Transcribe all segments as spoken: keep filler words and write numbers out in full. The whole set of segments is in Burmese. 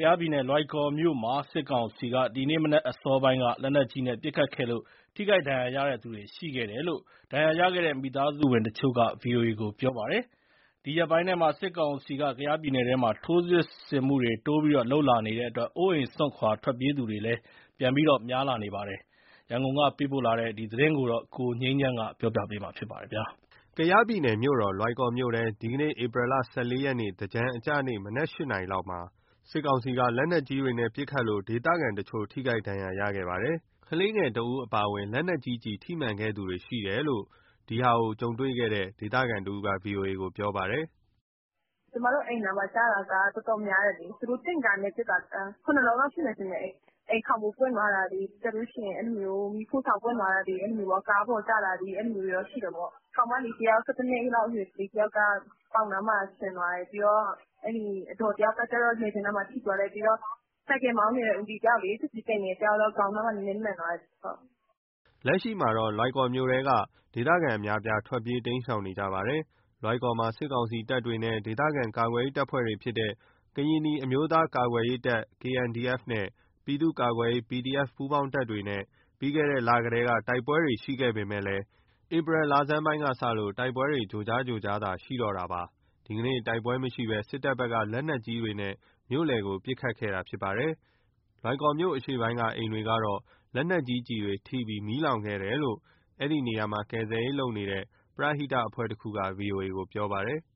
ကယားပြည်နယ် လွိုင်ကော်မြို့မှာ စစ်ကောင်စီက ဒီနေ့မနက်အစောပိုင်းက လက်နက်ကြီးနဲ့ ပစ်ခတ်ခဲ့လို့ ထိခိုက်ဒဏ်ရာရတဲ့သူတွေ ရှိခဲ့တယ်လို့ ဒဏ်ရာရခဲ့တဲ့ မိသားစုဝင်တချို့က ဗွီအိုအေကို ပြောပါတယ်။ ဒီရက်ပိုင်းထဲမှာ စစ်ကောင်စီက ကယားပြည်နယ်ထဲမှာ ထိုးစစ်ဆင်မှုတွေ တိုးပြီးလုပ်လာနေတဲ့အတွက် အိုးအိမ်စွန့်ခွာ ထွက်ပြေးသူတွေလည်း ပြန်များလာနေပါတယ်။ ရန်ကုန်ကပေးပို့တဲ့ ဒီသတင်းကို ကိုငြိမ်းချမ်းက တင်ပြပေးထားပါတယ်။ ကယားပြည်နယ်မြို့တော် လွိုင်ကော်မြို့ထဲ ဒီနေ့ ဧပြီလ ၁၄ ရက် သင်္ကြန်အကျနေ့ မနက် ၈ နာရီလောက်မှာ စစ်ကောင်စီက လက်နက်ကြီးတွေနဲ့ ပစ်ခတ်လို့ ဒေသခံတချို့ ထိခိုက်ဒဏ်ရာရခဲ့ပါတယ်။ ကလေးငယ်တဦးအပါအဝင် လက်နက်ကြီးကျည် ထိမှန်ခဲ့သူတွေရှိတယ်လို့ ဒီဟာကို ကြုံတွေ့ခဲ့တဲ့ ဒေသခံတဦးက ဗွီအိုအေကို ပြောပါတယ်။ “ကျမတို့အိမ်နားမှာကျတာက တော်တော်များတယ်လေ။ သူတို့တင့်ကားနဲ့ပစ်တာ ခုနစ်လုံးလောက်ရှိမယ်ထင်တယ်။ အိမ်ခေါင်မိုးပွင့်သွားတာတွေ၊ ပြီးလို့ရှိရင် အဲ့လိုမျိုးမီးဖိုဆောင်ပွင့်သွားတာတွေ အဲ့လိုမျိုးပေါ့။ ကားပေါ်ကျတာတွေ အဲ့လိုမျိုးတွေတော့ ရှိတယ်ပေါ့။ ကောင်မလေးတယောက် ၁၁ နှစ်လောက်အရွယ် ကလေးတယောက်က ပေါင်နားမှာစင်သွားတယ်။ ပြီးတော့ အဲ့ဒီအဒေါ်တယောက်ကကျတော့ လည်ပင်းနားမှာထိသွားတယ်။ ပြီးတော့ ဆိုင်ကယ်မောင်းနေတဲ့ ဦးလေးတယောက်လေ ပစ္စည်းတင်နေတဲ့တယောက်တော့ ခေါင်းနားမှာ နည်းနည်းမှန်သွားတယ်ဟုတ်။ ” လက်ရှိမှာတော့ လွိုင်ကော်မြို့ထဲက ဒေသခံအများအပြား ထွက်ပြေးတိမ်းရှောင်နေကြပါတယ်။ လွိုင်ကော်မှာ စစ်ကောင်စီတပ်တွေနဲ့ ဒေသခံကာကွယ်ရေးတပ်ဖွဲ့တွေဖြစ်တဲ့ ကရင်နီအမျိုးသားကာကွယ်ရေးတပ် (K N D F) နဲ့ ပြည်သူ့ကာကွယ်ရေး (P D F) ပူးပေါင်းတပ်တွေနဲ့ ပြီးခဲ့တဲ့လကတည်းက တိုက်ပွဲတွေရှိခဲ့ပေမယ့် ဧပြီလဆန်းပိုင်းကစလို့ တိုက်ပွဲတွေ ကြိုကြားကြိုကြားသာ ရှိတော့တာပါ။ ဒီနေ့ တိုက်ပွဲမရှိဘဲ စစ်တပ်ဘက်က လက်နက်ကြီးတွေနဲ့ မြို့လယ်ကို ပစ်ခတ်ခဲ့တာဖြစ်ပါတယ်။ လွိုင်ကော်မြို့အရှေ့ပိုင်းက အိမ်တွေကတော့ လက်နက်ကြီးကျည်တွေထိပြီး မီးလောင်ခဲ့တယ်လို့ အဲ့ဒီနေရာမှာ ကယ်ဆယ်ရေးလုပ်နေတဲ့ ပရဟိတအဖွဲ့တခုက ဗွီအိုအေကို ပြောပါတယ်။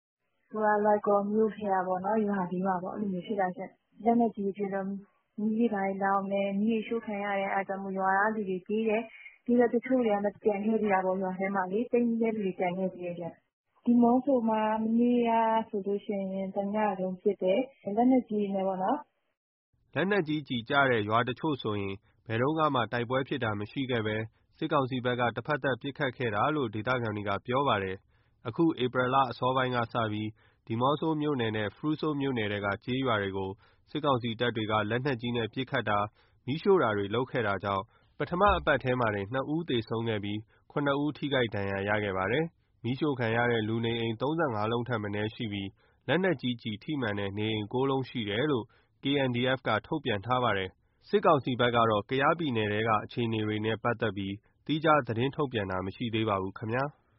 “လွိုင်ကော်မြို့ထဲကပေါ့နော် ရွာဘေးမှာပေါ့ အဲ့လိုမျိုးဖြစ်တာရှင့်။ လက်နက်ကြီးပစ်လို့ မီးတွေဘာတွေလောင်တယ်။ မီးတွေရှို့ခံရတယ်။ အဲ့ဒါကြောင့်မို့ ရွာကလူတွေပြေးတယ်။ ပြီးတော့ တချို့တွေကလည်း ကျန်ခဲ့သေးတာပေါ့ ရွာထဲမှာလေ။ ပိတ်မိတဲ့လူတွေ ကျန်ခဲ့သေးတယ်ရှင့်။ ဒီးမော့ဆိုမှာ မနေ့ကဆိုလို့ရှိရင် တစ်ညလုံးပစ်တယ်။ လက်နက်ကြီးတွေနဲ့ပေါ့နော်။ ” လက်နက်ကြီးကျည်ကျတဲ့ ရွာတချို့ဆိုရင် ဘယ်တုန်းကမှ တိုက်ပွဲဖြစ်တာမရှိခဲ့ဘဲ စစ်ကောင်စီဘက်က တဖက်သတ် ပစ်ခတ်ခဲ့တာလို့ ဒေသခံတွေက ပြောပါတယ်။ အခု ဧပြီလအစောပိုင်းကစပြီး ဒီးမော့ဆိုမြို့နယ်နဲ့ ဖရူဆိုမြို့နယ်ထဲက ကျေးရွာတွေကို စစ်ကောင်စီတပ်တွေက လက်နက်ကြီးနဲ့ ပစ်ခတ်တာ မီးရှို့တာတွေ လုပ်ခဲ့တာကြောင့် ပထမအပတ်ထဲမှာတင် ၂ ဦးသေဆုံးခဲ့ပြီး ၇ ဦး ထိခိုက်ဒဏ်ရာရခဲ့ပါတယ်။ မီးရှို့ခံရတဲ့ လူနေအိမ် ၃၅ လုံးထက်မနည်းရှိပြီး လက်နက်ကြီးကျည်ထိမှန်တဲ့ နေအိမ် ၉ လုံးရှိတယ်လို့ K N D F က ထုတ်ပြန်ထားပါတယ်။ စစ်ကောင်စီဘက်ကတော့ ကယားပြည်နယ်ထဲက အခြေအနေတွေနဲ့ ပတ်သက်ပြီး သီးခြားသတင်းထုတ်ပြန်တာ မရှိသေးပါဘူးခင်ဗျာ။